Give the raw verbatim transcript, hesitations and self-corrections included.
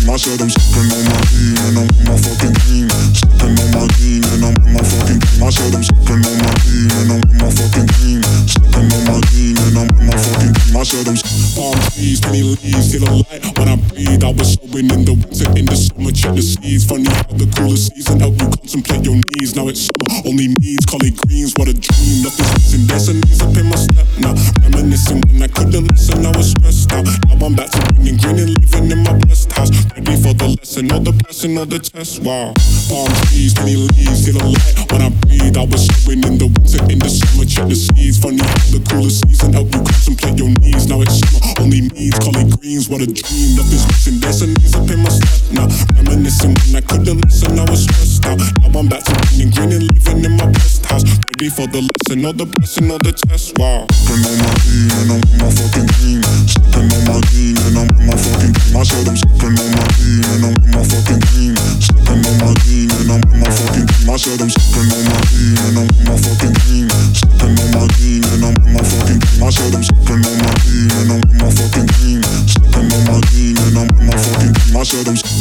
I said I'm sipping on my lean and I'm with my fucking team. Sipping on my lean and I'm with my fucking team. I said I'm sipping on my lean and I'm with my fucking team. Sipping on my lean and I'm with my fucking team. I said I'm palm trees, many leaves to the light. When I breathe, I was sowing in the winter, in the summer, check the seeds. Funny how the cooler season help you contemplate your needs. Now it's summer, only needs collard greens. What a dream, nothing's missing. There's a knees up in my step now. Reminiscing when I couldn't listen, I was stressed out. Now I'm back to winning, green and living in my blessed house. Ready for the lesson, or the blessing, or the test. Wow. Palm trees, many leaves to the light. When I breathe, I was sowing in the winter, in the summer, check the seeds. Funny how the cooler season help you contemplate your needs. Now it's summer, only needs collard greens. What a dream, nothing's missing. There's a knees up in my step now. Reminiscing when I couldn't listen, I was stressed out. Now I'm back to winning, green and living in my blessed house. Ready for the lesson, or the blessing, or the test. Wow. sipping on my lean and I'm with my fucking team. Sipping on my lean and I'm with my fucking team. I said I'm sipping on my lean and I'm with my fucking team. Sipping on my lean and I'm with my fucking team. I said I'm sipping on my lean and I'm with my fucking team. Sipping on my lean and I'm with my fucking team. I said I'm sipping on my lean and I'm with my fucking team. Sipping on my lean and I'm with my fucking team. I said I'm